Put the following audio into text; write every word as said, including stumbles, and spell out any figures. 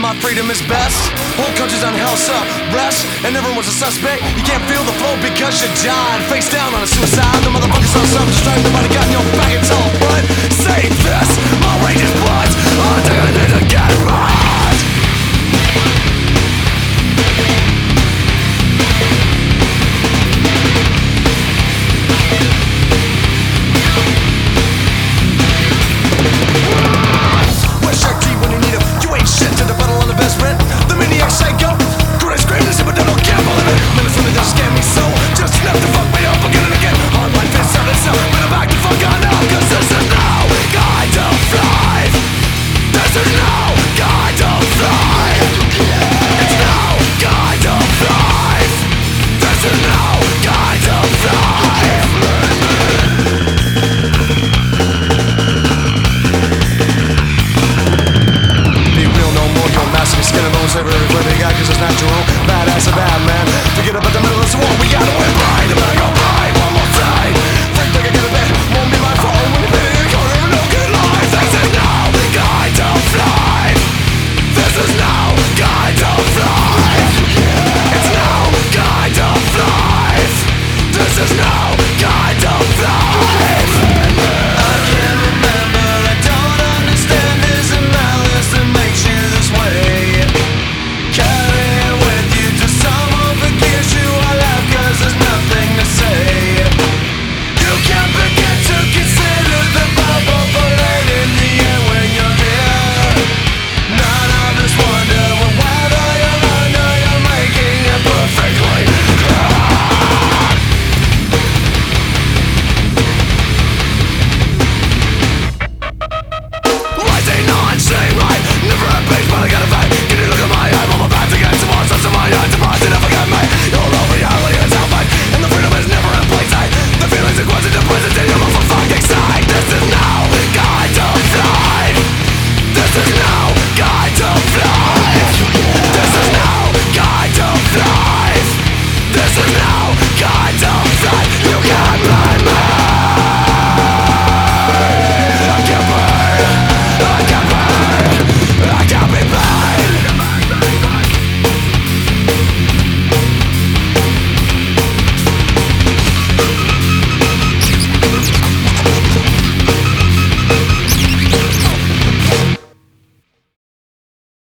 my freedom is best. Whole country's on house arrest, and everyone's a suspect. You can't feel the flow because you died face down on a suicide. The motherfuckers on self-destruct.